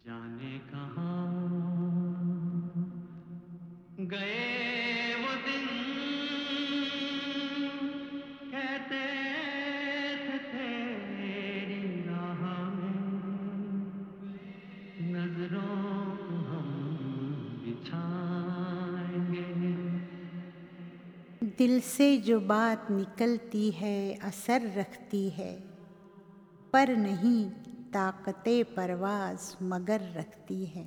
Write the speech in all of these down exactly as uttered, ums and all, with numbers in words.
जाने कहाँ गए वो दिन, कहते थे तेरी राह में नजरों को हम बिछाएंगे। दिल से जो बात निकलती है असर रखती है, पर नहीं ताकते परवाज़ मगर रखती है।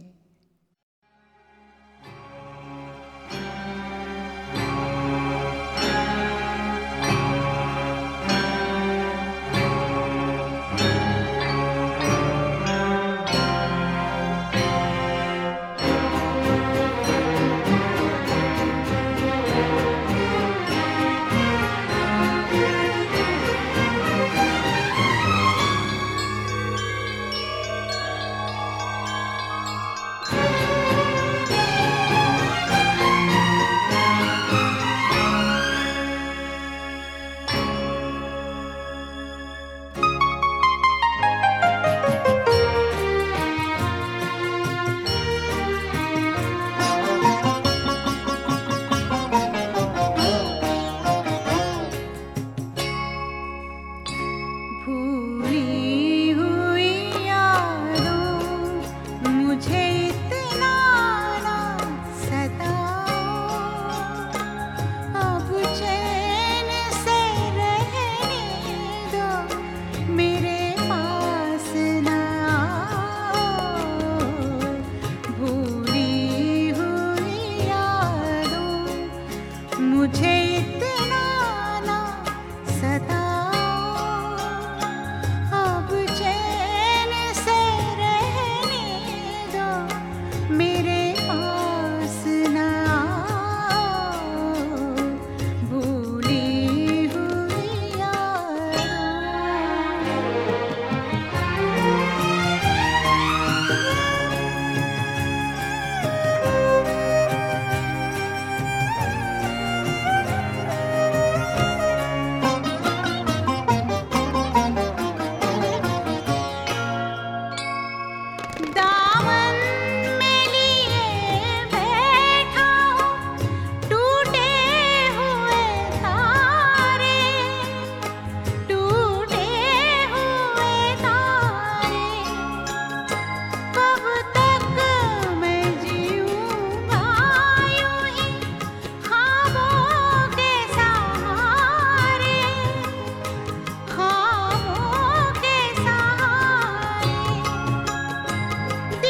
भूली हुई यादों मुझे इतना ना सताओ, अब चैन से रहने दो, मेरे पास ना आओ। भूली हुई यादों मुझे इतना ना सताओ, अब चैन से रहने दो, मेरे पास ना आओ। भूली हुई यादों। दामन में लिए बैठा हूँ टूटे हुए तारे, टूटे हुए तारे। कब तक मैं जीऊँगा यूं ही ख्वाबों के सहारे, ख्वाबों के सहारे।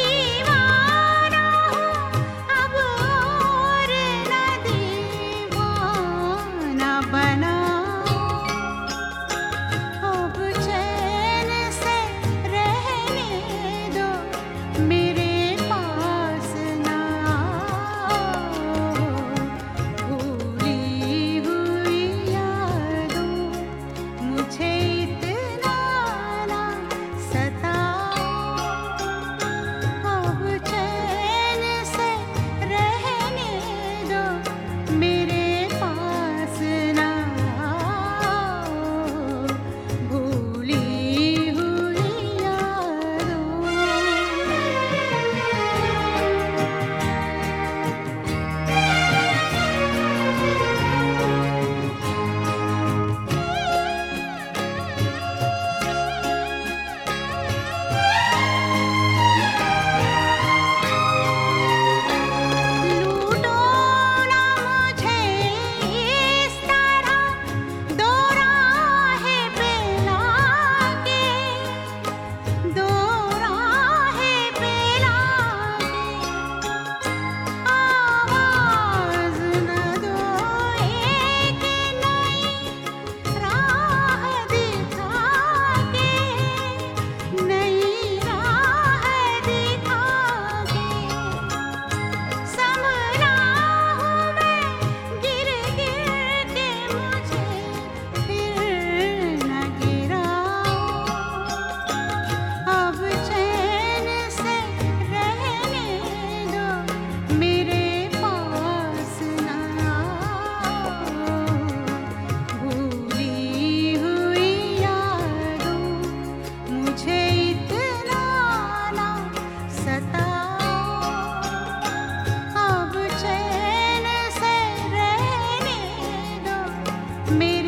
मेरे